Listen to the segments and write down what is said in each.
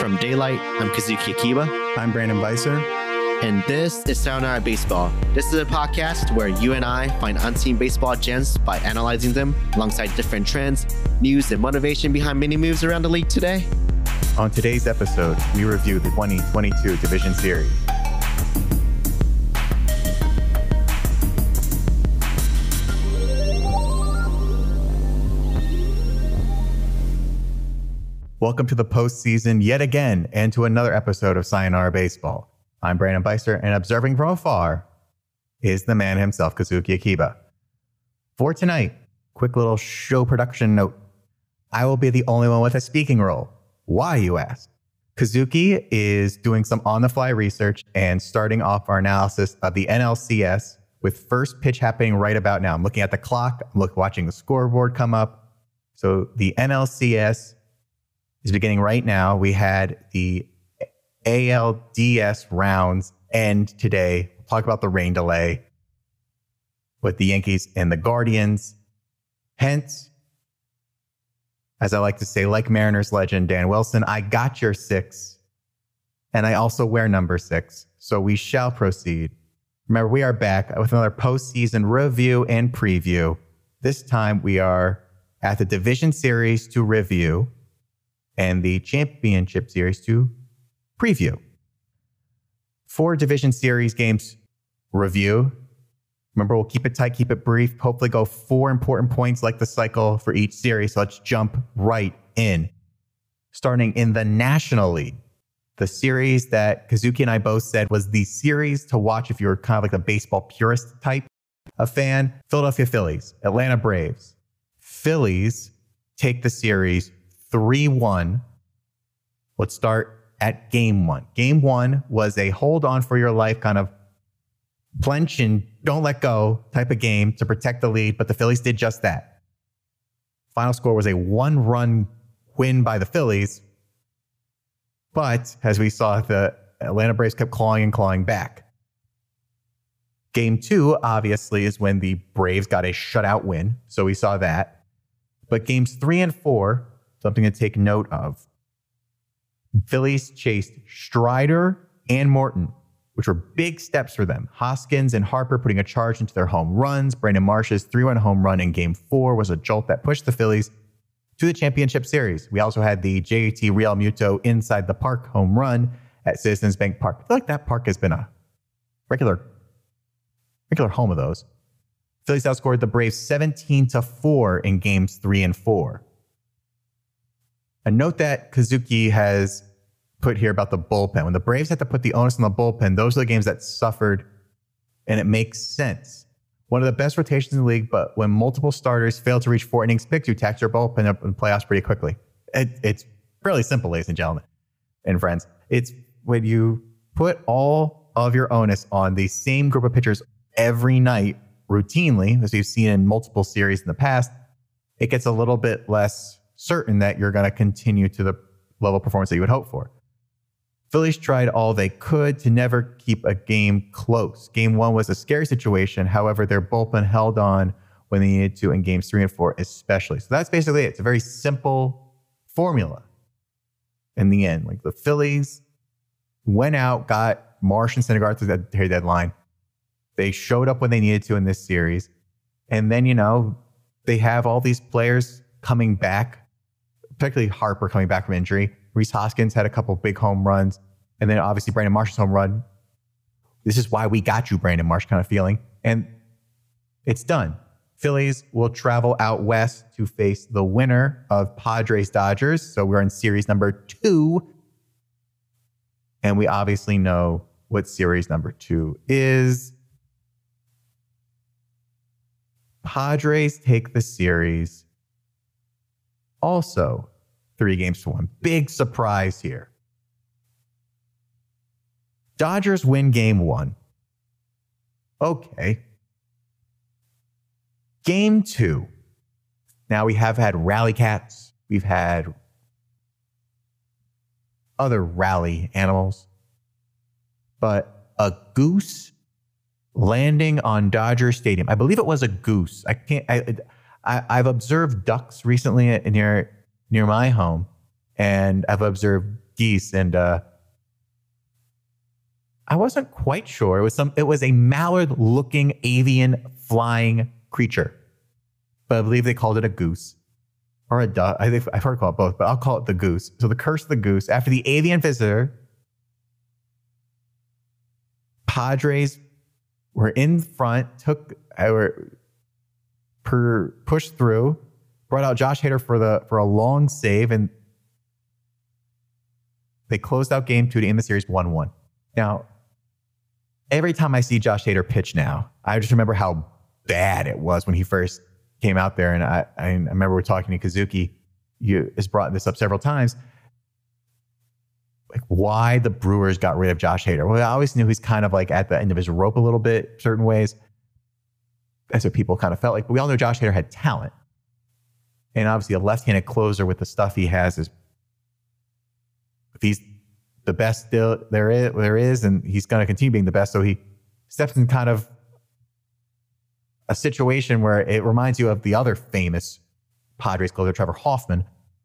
from Daylight, I'm Kazuki Akiba. I'm Brandon Beiser. And this is Sayonara Baseball. This is a podcast where you and I find unseen baseball gems by analyzing them alongside different trends, news, and motivation behind many moves around the league today. On today's episode, we review the 2022 Division Series. Welcome to the postseason yet again and to another episode of Sayonara Baseball. I'm Brandon Beiser, and observing from afar is the man himself, Kazuki Akiba. For tonight, quick little show production note. I will be the only one with a speaking role. Why, you ask? Kazuki is doing some on-the-fly research and starting off our analysis of the NLCS with first pitch happening right about now. I'm looking at the clock. I'm watching the scoreboard come up. So the NLCS is beginning right now. We had the ALDS rounds end today. We'll talk about the rain delay with the Yankees and the Guardians. Hence, as I like to say, like Mariners legend Dan Wilson, I got your 6, and I also wear number 6. So we shall proceed. Remember, we are back with another postseason review and preview. This time we are at the Division Series to review and the Championship Series to preview. For Division Series games review, remember, we'll keep it tight, keep it brief, hopefully go 4 important points like the cycle for each series. So let's jump right in. Starting in the National League, the series that Kazuki and I both said was the series to watch if you're kind of like a baseball purist type of fan. Philadelphia Phillies, Atlanta Braves. Phillies take the series 3-1. Let's start at game 1. Game 1 was a hold on for your life kind of clench and don't let go type of game to protect the lead, but the Phillies did just that. Final score was a 1-run win by the Phillies, but as we saw, the Atlanta Braves kept clawing and clawing back. Game 2, obviously, is when the Braves got a shutout win, so we saw that. But games 3 and 4, something to take note of. Phillies chased Strider and Morton, which were big steps for them. Hoskins and Harper putting a charge into their home runs. Brandon Marsh's 3-run home run in Game 4 was a jolt that pushed the Phillies to the Championship Series. We also had the JT Realmuto inside the park home run at Citizens Bank Park. I feel like that park has been a regular home of those. Phillies outscored the Braves 17-4 in Games 3 and 4. A note that Kazuki has put here about the bullpen. When the Braves had to put the onus on the bullpen, those are the games that suffered, and it makes sense. One of the best rotations in the league, but when multiple starters fail to reach 4 innings pitched, you tax your bullpen up in the playoffs pretty quickly. It's fairly simple, ladies and gentlemen and friends. It's when you put all of your onus on the same group of pitchers every night routinely, as we've seen in multiple series in the past, it gets a little bit less certain that you're going to continue to the level of performance that you would hope for. Phillies tried all they could to never keep a game close. Game 1 was a scary situation. However, their bullpen held on when they needed to in games 3 and 4 especially. So that's basically it. It's a very simple formula in the end. Like the Phillies went out, got Marsh and Syndergaard through the trade deadline. They showed up when they needed to in this series. And then, they have all these players coming back, particularly Harper coming back from injury. Rhys Hoskins had a couple big home runs. And then obviously Brandon Marsh's home run. This is why we got you, Brandon Marsh kind of feeling. And it's done. Phillies will travel out west to face the winner of Padres-Dodgers. So we're in series number 2. And we obviously know what series number 2 is. Padres take the series also 3-1. Big surprise here. Dodgers win game 1. Okay. Game 2. Now we have had rally cats. We've had other rally animals. But a goose landing on Dodger Stadium. I believe it was a goose. I've observed ducks recently near my home, and I've observed geese, and I wasn't quite sure. It was a mallard-looking avian flying creature, but I believe they called it a goose or a duck. I've heard it called both, but I'll call it the goose. So the curse of the goose. After the avian visitor, Padres were in front, pushed through, brought out Josh Hader for a long save, and they closed out game 2 to end the series 1-1. Now, every time I see Josh Hader pitch now, I just remember how bad it was when he first came out there. And I remember we're talking to Kazuki. You has brought this up several times. Like, why the Brewers got rid of Josh Hader? Well, I always knew he's kind of like at the end of his rope a little bit, certain ways. That's what people kind of felt like. But we all know Josh Hader had talent. And obviously a left-handed closer with the stuff he has is, if he's the best there is, and he's going to continue being the best. So he steps in kind of a situation where it reminds you of the other famous Padres closer, Trevor Hoffman.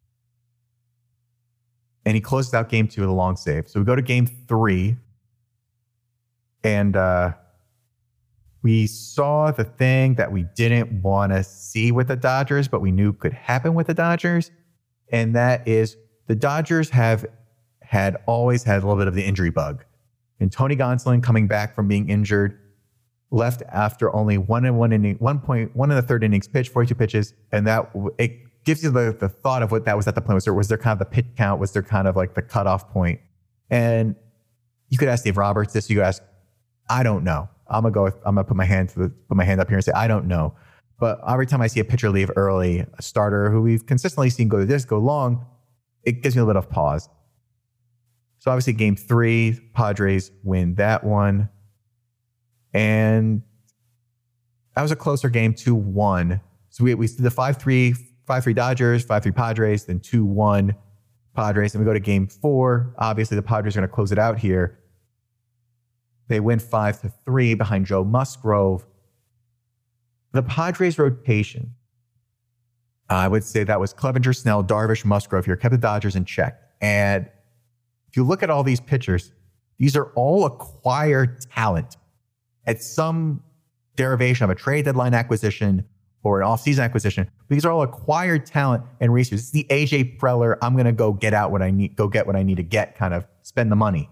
And he closes out game 2 with a long save. So we go to game 3, and we saw the thing that we didn't want to see with the Dodgers, but we knew could happen with the Dodgers. And that is, the Dodgers always had a little bit of the injury bug. And Tony Gonsolin, coming back from being injured, left after only one in the third innings pitched, 42 pitches. And that it gives you the thought of what that was at the point. Was there kind of the pitch count? Was there kind of like the cutoff point? And you could ask Dave Roberts this. You could ask, I don't know. I'm gonna put my hand up here and say, I don't know. But every time I see a pitcher leave early, a starter who we've consistently seen go long, it gives me a little bit of pause. So obviously game 3, Padres win that one. And that was a closer game, 2-1. So we did the 5-3 Dodgers, 5-3 Padres, then 2-1 Padres. And we go to game 4. Obviously the Padres are going to close it out here. They win 5-3 behind Joe Musgrove. The Padres rotation, I would say that was Clevenger, Snell, Darvish, Musgrove here, kept the Dodgers in check. And if you look at all these pitchers, these are all acquired talent at some derivation of a trade deadline acquisition or an offseason acquisition. These are all acquired talent and resources. It's the AJ Preller, I'm going to go get what I need to get, kind of spend the money.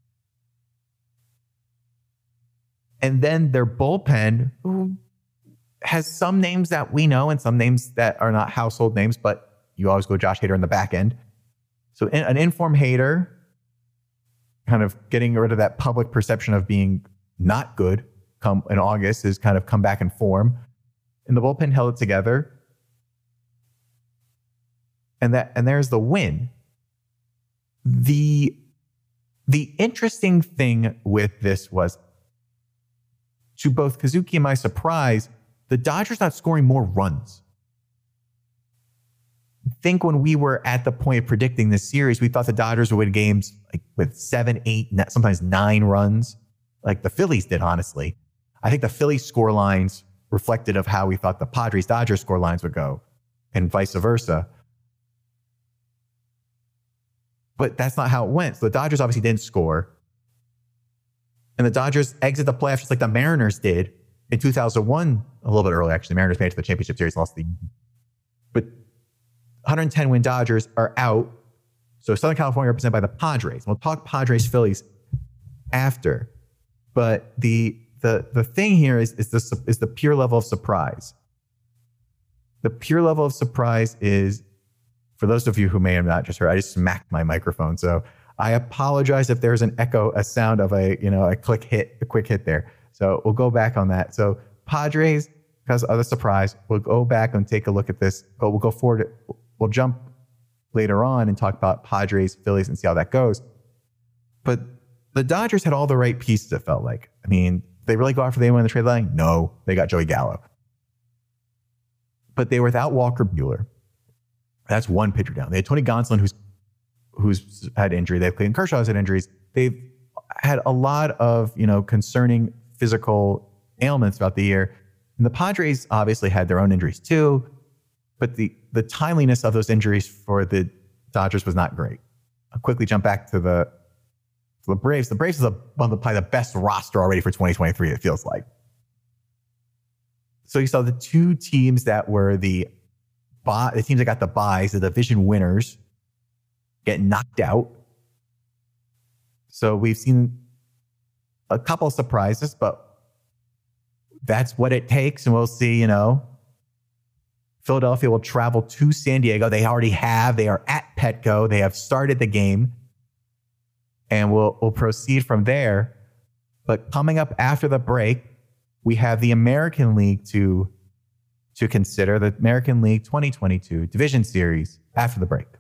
And then their bullpen, who has some names that we know and some names that are not household names, but you always go Josh Hader in the back end. So an informed Hader, kind of getting rid of that public perception of being not good come in August, is kind of come back in form. And the bullpen held it together. And there's the win. The interesting thing with this was, to both Kazuki and my surprise, the Dodgers not scoring more runs. I think when we were at the point of predicting this series, we thought the Dodgers would win games like with 7, 8, sometimes 9 runs, like the Phillies did, honestly. I think the Phillies score lines reflected of how we thought the Padres-Dodgers score lines would go, and vice versa. But that's not how it went. So the Dodgers obviously didn't score. And the Dodgers exit the playoffs just like the Mariners did in 2001, a little bit early, actually. The Mariners made it to the championship series, lost the... But 110-win Dodgers are out. So Southern California represented by the Padres. We'll talk Padres-Phillies after. But the thing here is the pure level of surprise. The pure level of surprise is, for those of you who may have not just heard, I just smacked my microphone. So I apologize if there's an echo, a sound of a quick hit there. So we'll go back on that. So Padres, because of the surprise, we'll go back and take a look at this, but we'll go forward. We'll jump later on and talk about Padres, Phillies, and see how that goes. But the Dodgers had all the right pieces, it felt like. I mean, they really go after anyone in the trade line? No, they got Joey Gallo. But they were without Walker Buehler. That's one pitcher down. They had Tony Gonsolin, who's had injury. They have Clayton Kershaw who's had injuries. They've had a lot of, concerning physical ailments throughout the year. And the Padres obviously had their own injuries too, but the timeliness of those injuries for the Dodgers was not great. I'll quickly jump back to the Braves. The Braves is probably the best roster already for 2023, it feels like. So you saw the two teams that were the teams that got the buys, the division winners, get knocked out. So we've seen a couple of surprises, but that's what it takes. And we'll see, Philadelphia will travel to San Diego. They already have. They are at Petco. They have started the game. And we'll proceed from there. But coming up after the break, we have the American League to consider, the American League 2022 Division Series after the break.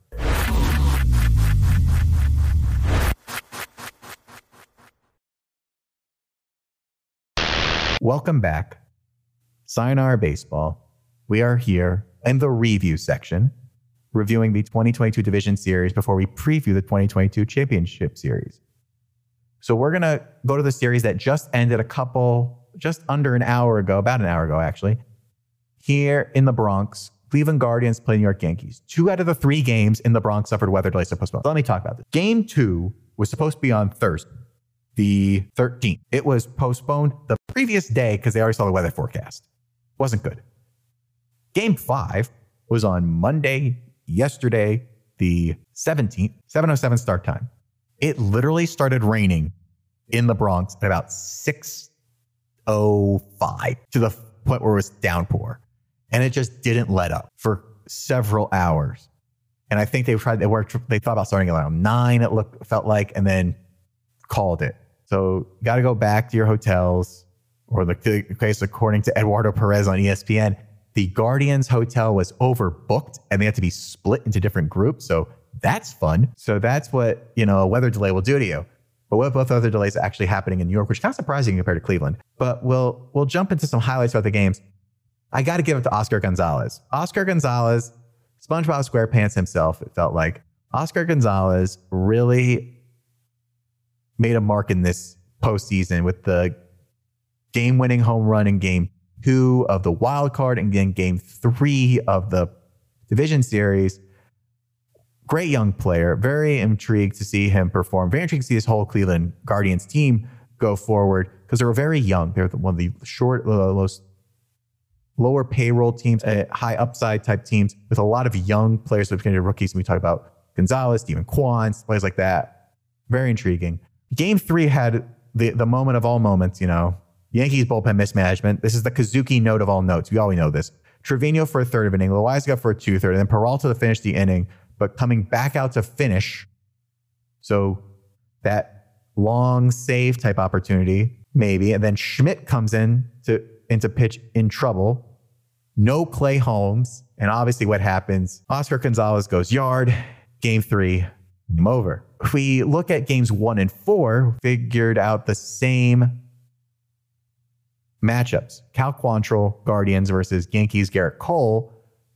Welcome back. Sayonara Baseball. We are here in the review section, reviewing the 2022 Division Series before we preview the 2022 Championship Series. So we're going to go to the series that just ended just under an hour ago, about an hour ago, actually. Here in the Bronx, Cleveland Guardians play New York Yankees. 2 out of the 3 games in the Bronx suffered weather delays or postponed. Let me talk about this. Game 2 was supposed to be on Thursday, the 13th. It was postponed the previous day because they already saw the weather forecast. Wasn't good. Game 5 was on Monday, yesterday, the 17th, 7:07 start time. It literally started raining in the Bronx at about 6:05 to the point where it was downpour. And it just didn't let up for several hours. And I think they thought about starting around 9, felt like, and then called it. So you got to go back to your hotels, or the case according to Eduardo Perez on ESPN, the Guardians hotel was overbooked and they had to be split into different groups. So that's fun. So that's what, a weather delay will do to you. But what both other delays actually happening in New York, which is kind of surprising compared to Cleveland. But we'll jump into some highlights about the games. I got to give it to Oscar Gonzalez. Oscar Gonzalez, SpongeBob SquarePants himself, it felt like. Oscar Gonzalez really made a mark in this postseason with the game-winning home run in Game 2 of the wild card and then Game 3 of the division series. Great young player. Very intrigued to see him perform. Very intrigued to see this whole Cleveland Guardians team go forward because they were very young. They're one of the most lower payroll teams, high upside type teams with a lot of young players, with rookies. We talk about Gonzalez, Steven Kwan, players like that. Very intriguing. Game 3 had the moment of all moments, Yankees bullpen mismanagement. This is the Kazuki note of all notes. We always know this. Trevino for a third of an inning, Loaiza for a 2/3, and then Peralta to finish the inning, but coming back out to finish. So that long save type opportunity, maybe. And then Schmidt comes in into pitch in trouble. No Clay Holmes. And obviously what happens, Oscar Gonzalez goes yard. Game 3, game over. If we look at games 1 and 4, figured out the same matchups. Cal Quantrill, Guardians versus Yankees, Garrett Cole.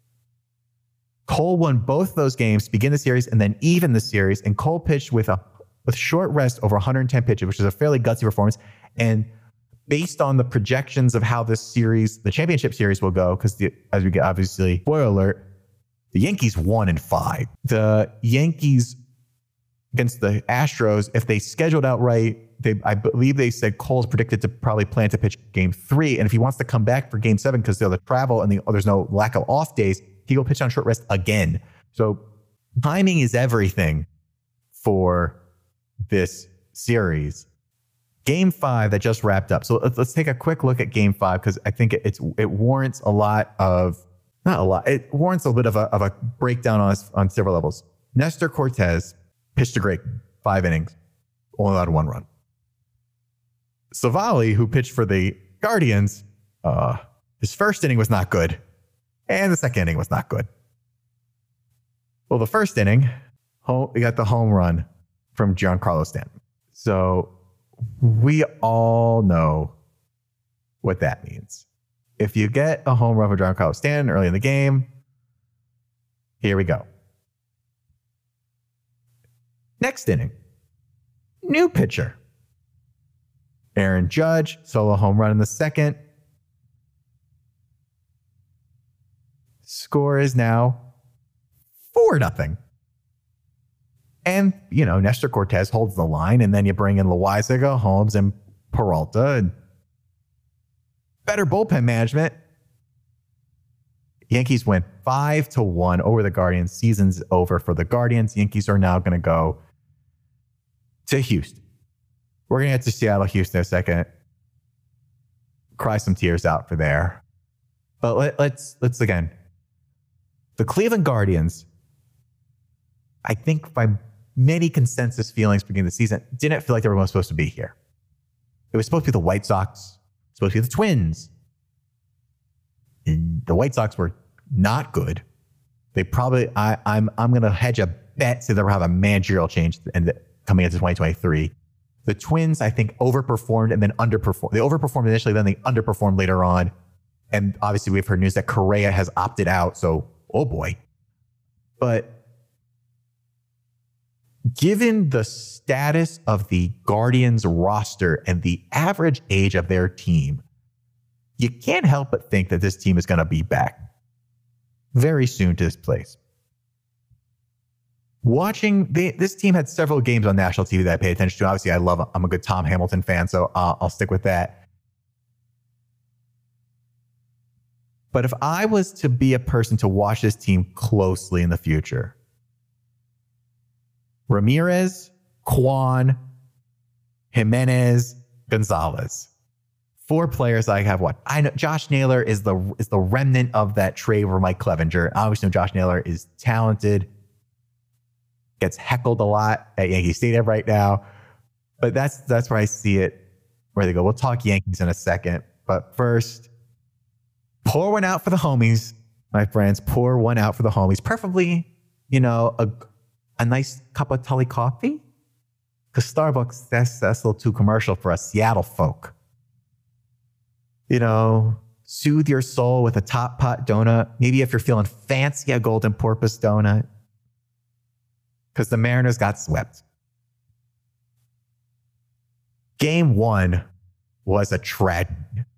Cole won both those games to begin the series and then even the series. And Cole pitched with short rest over 110 pitches, which is a fairly gutsy performance. And based on the projections of how this series, the championship series, will go, because as we get, obviously, spoiler alert, the Yankees 1-5. The Yankees against the Astros, if they scheduled out right, I believe they said Cole's predicted to probably plan to pitch Game 3. And if he wants to come back for Game 7 because they'll travel and there's no lack of off days, he will pitch on short rest again. So timing is everything for this series. Game 5 that just wrapped up. So let's take a quick look at Game 5 because I think it warrants a lot of, not a lot, it warrants a bit of a breakdown on several levels. Nestor Cortez pitched a great 5 innings, only allowed 1 run. Savali, who pitched for the Guardians, his first inning was not good, and the second inning was not good. Well, the first inning, we got the home run from Giancarlo Stanton. So we all know what that means. If you get a home run from Giancarlo Stanton early in the game, here we go. Next inning, new pitcher. Aaron Judge, solo home run in the second. Score is now 4-0. And, Nestor Cortez holds the line, and then you bring in Loaizaga, Holmes, and Peralta, and better bullpen management. Yankees win 5-1 over the Guardians. Season's over for the Guardians. Yankees are now going to go to Houston. We're going to get to Seattle, Houston in a second. Cry some tears out for there. But let's again. The Cleveland Guardians, I think by many consensus feelings beginning of the season, didn't feel like they were supposed to be here. It was supposed to be the White Sox, supposed to be the Twins. And the White Sox were not good. They probably, I'm going to hedge a bet so they'll have a managerial change coming into 2023. The Twins, I think, overperformed and then underperformed. They overperformed initially, then they underperformed later on. And obviously, we've heard news that Correa has opted out. So, oh boy. But given the status of the Guardians roster and the average age of their team, you can't help but think that this team is going to be back very soon to this place. This team had several games on national TV that I paid attention to. Obviously, I'm a good Tom Hamilton fan, so I'll stick with that. But if I was to be a person to watch this team closely in the future, Ramirez, Kwan, Jimenez, Gonzalez. 4 players I have what? I know Josh Naylor is the remnant of that trade for Mike Clevenger. I always know Josh Naylor is talented, gets heckled a lot at Yankee Stadium right now. But that's where I see it, where they go. We'll talk Yankees in a second. But first, pour one out for the homies, my friends. Pour one out for the homies. Preferably, a nice cup of Tully coffee. Because Starbucks, that's a little too commercial for us Seattle folk. Soothe your soul with a top pot donut. Maybe if you're feeling fancy, a golden porpoise donut. Because the Mariners got swept. Game 1 was a tragedy.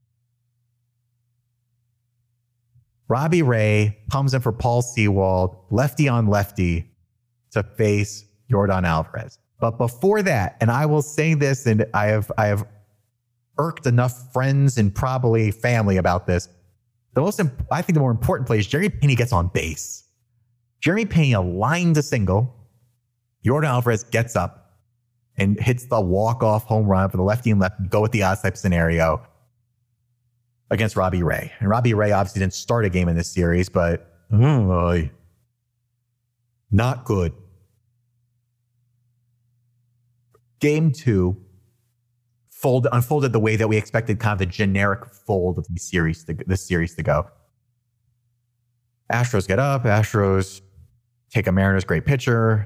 Robbie Ray comes in for Paul Sewald, lefty on lefty, to face Yordan Alvarez. But before that, and I will say this, and I have irked enough friends and probably family about this. I think the more important play is Jeremy Pena gets on base. Jeremy Pena lined a single. Yordan Alvarez gets up and hits the walk-off home run for the lefty and lefty, go with the odds type scenario against Robbie Ray. And Robbie Ray obviously didn't start a game in this series, but not good. Game 2 unfolded the way that we expected, kind of the generic fold of this series to go. Astros get up. Astros take a Mariners great pitcher.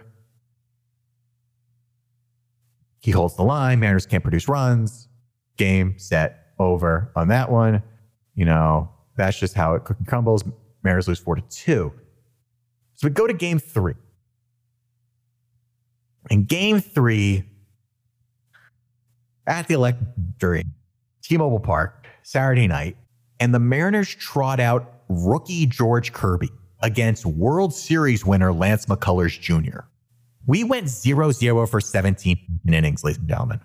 He holds the line. Mariners can't produce runs. Game, set, over on that one. That's just how it crumbles. Mariners lose 4-2. So we go to game 3. In game 3, at the Electric T-Mobile Park, Saturday night, and the Mariners trot out rookie George Kirby against World Series winner Lance McCullers Jr. We went 0-0 for 17 innings, ladies and gentlemen.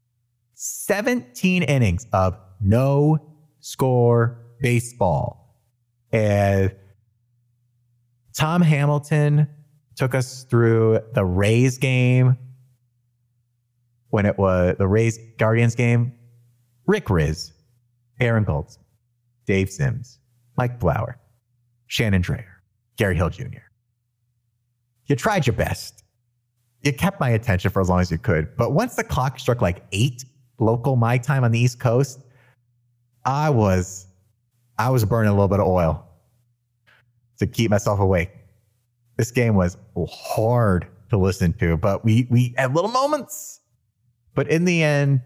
17 innings of no-score baseball. And Tom Hamilton took us through the Rays game when it was the Rays Guardians game. Rick Riz, Aaron Golds, Dave Sims, Mike Flower, Shannon Dreyer, Gary Hill Jr. You tried your best. You kept my attention for as long as you could. But once the clock struck like 8 local my time on the East Coast, I was burning a little bit of oil to keep myself awake. This game was hard to listen to, but we had little moments. But in the end,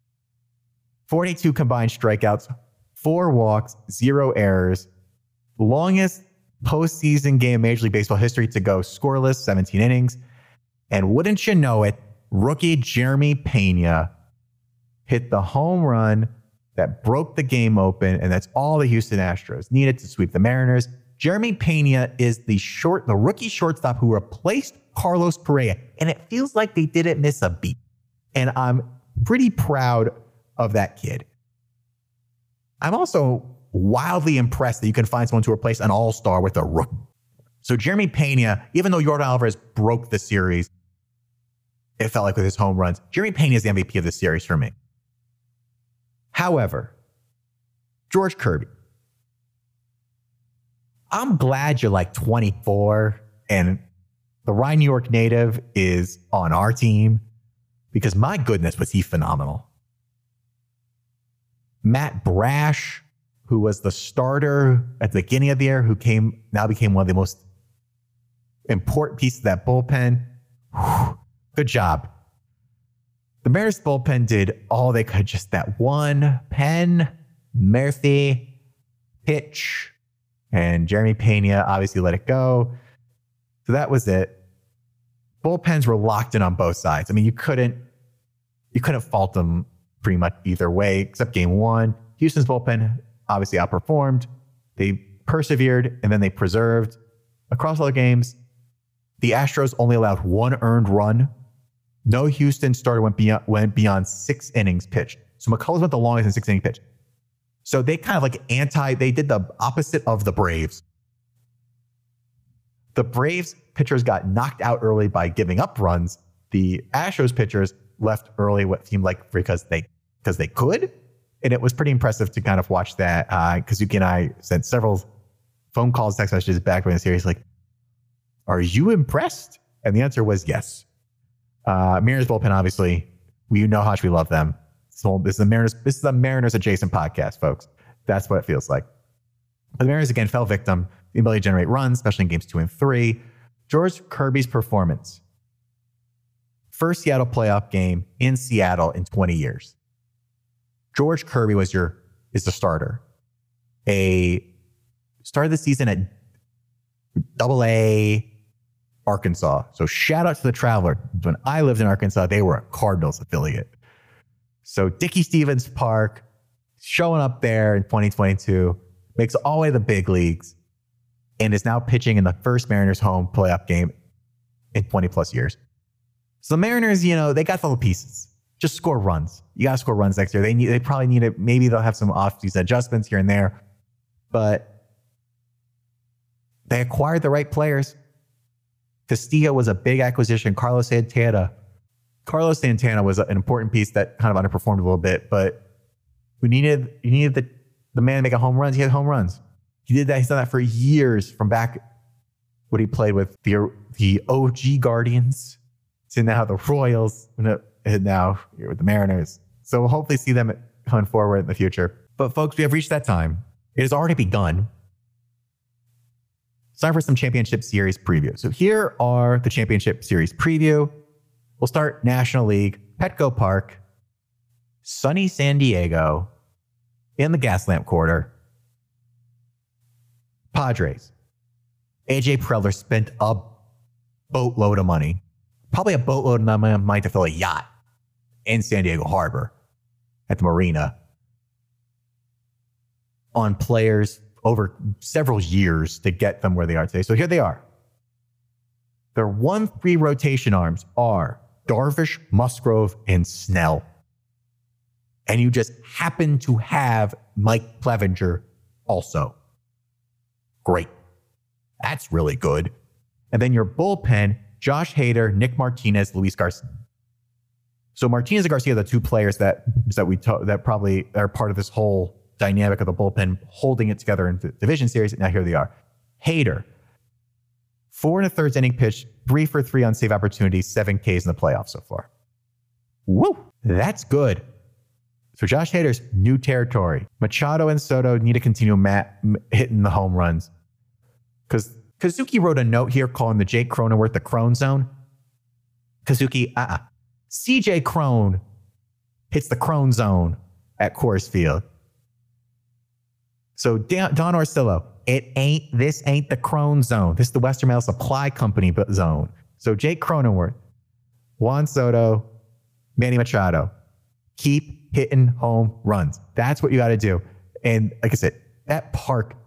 42 combined strikeouts, 4 walks, 0 errors. Longest postseason game in Major League Baseball history to go scoreless, 17 innings. And wouldn't you know it, rookie Jeremy Pena hit the home run that broke the game open, and that's all the Houston Astros needed to sweep the Mariners. Jeremy Pena is the rookie shortstop who replaced Carlos Correa, and it feels like they didn't miss a beat. And I'm pretty proud of that kid. I'm also wildly impressed that you can find someone to replace an all-star with a rookie. So Jeremy Pena, even though Yordan Alvarez broke the series, it felt like with his home runs, Jeremy Pena is the MVP of the series for me. However, George Kirby, I'm glad you're like 24 and the Rye, New York native is on our team, because my goodness, was he phenomenal. Matt Brash, who was the starter at the beginning of the year, who now became one of the most important pieces of that bullpen. Whew, good job. The Mariners bullpen did all they could. Just that one Penn, Murphy, pitch, and Jeremy Pena obviously let it go. So that was it. Bullpens were locked in on both sides. I mean, you couldn't fault them pretty much either way, except game one. Houston's bullpen obviously outperformed. They persevered, and then they preserved. Across all the games, the Astros only allowed one earned run. No Houston starter went beyond 6 innings pitched. So McCullers went the longest in 6 innings pitched. So they kind of like they did the opposite of the Braves. The Braves pitchers got knocked out early by giving up runs. The Astros pitchers left early what seemed like because they could. And it was pretty impressive to kind of watch that. Kazuki and I sent several phone calls, text messages back during the series like, are you impressed? And the answer was yes. Mariners bullpen, obviously, we know how much we love them. So this is the Mariners adjacent podcast, folks. That's what it feels like. But the Mariners again fell victim to the ability to generate runs, especially in games 2 and 3. George Kirby's performance. First Seattle playoff game in Seattle in 20 years. George Kirby is the starter. Started the season at AA Arkansas. So shout out to the Traveler. When I lived in Arkansas, they were a Cardinals affiliate. So Dickey Stevens Park, showing up there in 2022, makes all the way to the big leagues, and is now pitching in the first Mariners home playoff game in 20 plus years. So the Mariners, they got all the pieces. Just score runs. You got to score runs next year. They probably need it. Maybe they'll have some off-season adjustments here and there, but they acquired the right players. Castillo was a big acquisition. Carlos Santana was an important piece that kind of underperformed a little bit, but you needed the man to make home runs. He had home runs. He did that. He's done that for years, from back when he played with the OG Guardians to now the Royals, and now here with the Mariners. So we'll hopefully see them coming forward in the future. But folks, we have reached that time. It has already begun. It's time for some championship series preview. So here are the championship series preview. We'll start National League, Petco Park, sunny San Diego, in the Gaslamp Quarter. Padres. AJ Preller spent a boatload of money, probably a boatload of money to fill a yacht in San Diego Harbor at the marina on players over several years to get them where they are today. So here they are. Their 1-3 rotation arms are Darvish, Musgrove, and Snell. And you just happen to have Mike Clevinger also. Great. That's really good. And then your bullpen, Josh Hader, Nick Martinez, Luis Garcia. So Martinez and Garcia are the 2 players that probably are part of this whole dynamic of the bullpen holding it together in the division series. Now here they are. Hader, 4 1/3 inning pitch, 3 for 3 on save opportunities, 7 Ks in the playoffs so far. Woo, that's good. So Josh Hader's new territory. Machado and Soto need to continue hitting the home runs. Because Kazuki wrote a note here calling the Jake Cronenworth the Crone Zone. Kazuki, CJ Crone hits the Crone Zone at Coors Field. So Don Orsillo, this ain't the Crone Zone. This is the Western Mail Supply Company zone. So Jake Cronenworth, Juan Soto, Manny Machado, keep hitting home runs. That's what you got to do. And like I said, that park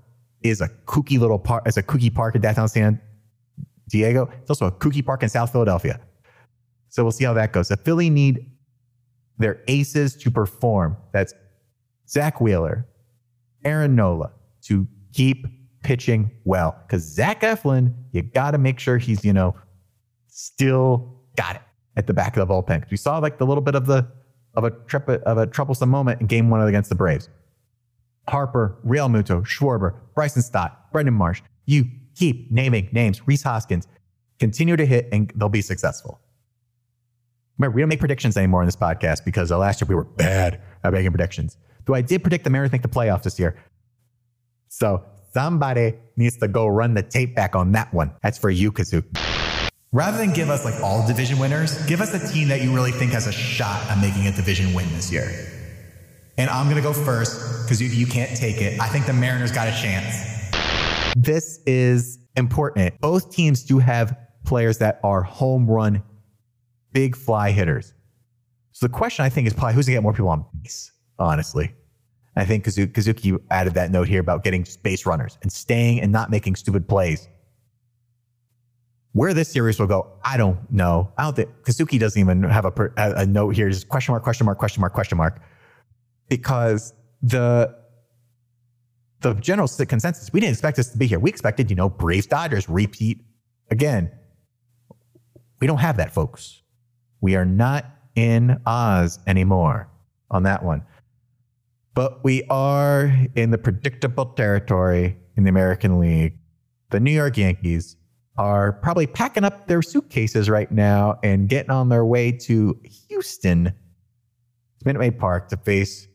is a kooky little park. It's a kooky park in downtown San Diego. It's also a kooky park in South Philadelphia. So we'll see how that goes. The Philly need their aces to perform. That's Zach Wheeler, Aaron Nola, to keep pitching well. Because Zach Eflin, you got to make sure he's, still got it at the back of the bullpen. We saw like the little bit of a troublesome moment in game 1 against the Braves. Harper, Real Muto, Schwarber, Bryson Stott, Brendan Marsh. You keep naming names. Rhys Hoskins. Continue to hit and they'll be successful. Remember, we don't make predictions anymore in this podcast because last year we were bad at making predictions. Though I did predict the Mariners make the playoffs this year. So somebody needs to go run the tape back on that one. That's for you, Kazook. Rather than give us like all division winners, give us a team that you really think has a shot at making a division win this year. And I'm going to go first because you can't take it. I think the Mariners got a chance. This is important. Both teams do have players that are home run, big fly hitters. So the question I think is probably who's going to get more people on base, honestly. I think Kazuki added that note here about getting just base runners and staying and not making stupid plays. Where this series will go, I don't know. I don't think Kazuki doesn't even have a note here. Just question mark, question mark, question mark, question mark. Because the general consensus, we didn't expect this to be here. We expected, Braves Dodgers repeat again. We don't have that, folks. We are not in Oz anymore on that one. But we are in the predictable territory in the American League. The New York Yankees are probably packing up their suitcases right now and getting on their way to Houston, Minute Maid Park, to face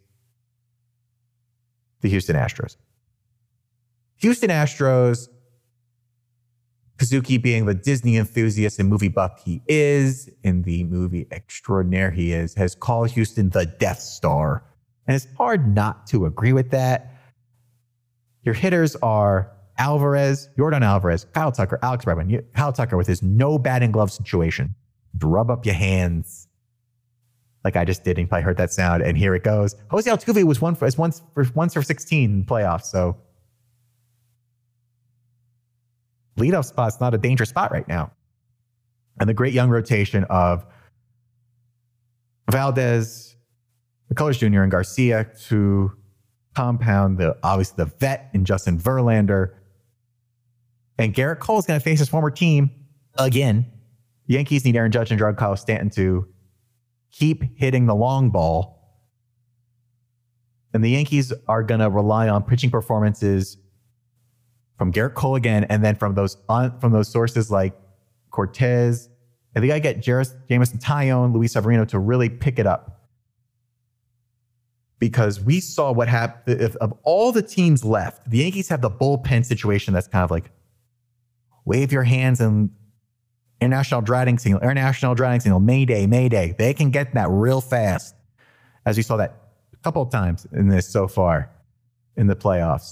the Houston Astros. Houston Astros, Kazuki being the Disney enthusiast and movie buff he is, in the movie extraordinaire he is, has called Houston the Death Star. And it's hard not to agree with that. Your hitters are Jordan Alvarez, Kyle Tucker, Alex Bregman. Kyle Tucker with his no batting glove situation. Rub up your hands. Like I just did, and you probably heard that sound, and here it goes. Jose Altuve was once for 16 in playoffs, so leadoff spot's not a dangerous spot right now. And the great young rotation of Valdez, McCullers Jr., and Garcia to compound obviously the vet in Justin Verlander. And Garrett Cole is going to face his former team again. The Yankees need Aaron Judge and Giancarlo Stanton to keep hitting the long ball. And the Yankees are going to rely on pitching performances from Garrett Cole again, and then from those sources like Cortez. And they got to get Jameson Taillon, Luis Severino to really pick it up. Because we saw what happened. If of all the teams left, the Yankees have the bullpen situation that's kind of like wave your hands and international driving signal, Mayday, Mayday. They can get that real fast, as we saw that a couple of times in this so far in the playoffs.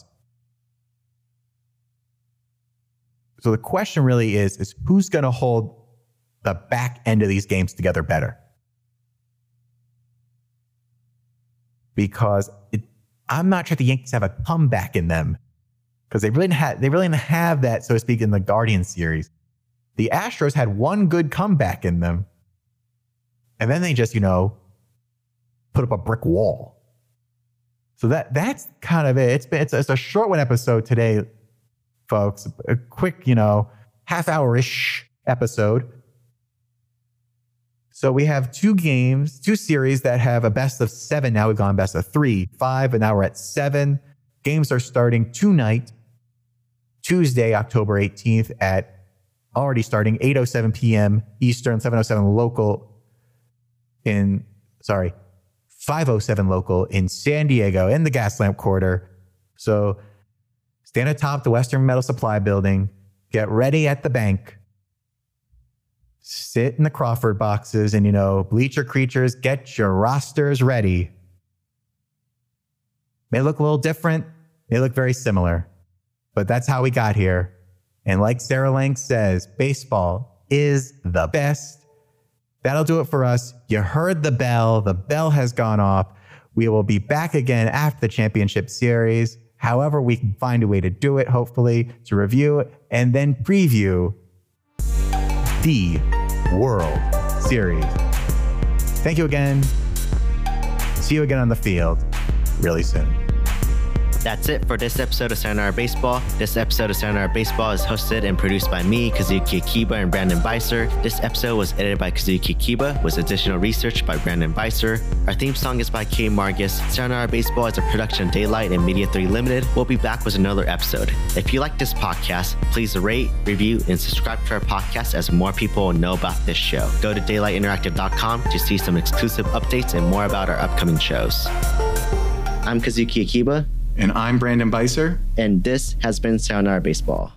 So the question really is who's going to hold the back end of these games together better? Because I'm not sure the Yankees have a comeback in them, because they really didn't have that, so to speak, in the Guardians series. The Astros had one good comeback in them, and then they just, put up a brick wall. So that's kind of it. It's a short one episode today, folks. A quick, half-hour-ish episode. So we have two series that have a best of 7. Now we've gone best of 3, 5, and now we're at 7. Games are starting tonight, Tuesday, October 18th already starting 8:07 p.m. Eastern, 7:07 local 5:07 local in San Diego in the Gaslamp Quarter. So stand atop the Western Metal Supply Building, get ready at the bank, sit in the Crawford boxes, and, bleacher creatures, get your rosters ready. May look a little different. They look very similar, but that's how we got here. And like Sarah Lang says, baseball is the best. That'll do it for us. You heard the bell. The bell has gone off. We will be back again after the championship series. however we can find a way to do it, hopefully, to review and then preview the World Series. Thank you again. See you again on the field really soon. That's it for this episode of Sayonara Baseball. This episode of Sayonara Baseball is hosted and produced by me, Kazuki Akiba, and Brandon Beiser. This episode was edited by Kazuki Akiba, with additional research by Brandon Beiser. Our theme song is by Kay Margus. Sayonara Baseball is a production of Daylight and Media 3 Limited. We'll be back with another episode. If you like this podcast, please rate, review, and subscribe to our podcast as more people will know about this show. Go to daylightinteractive.com to see some exclusive updates and more about our upcoming shows. I'm Kazuki Akiba. And I'm Brandon Beiser. And this has been Sayonara Baseball.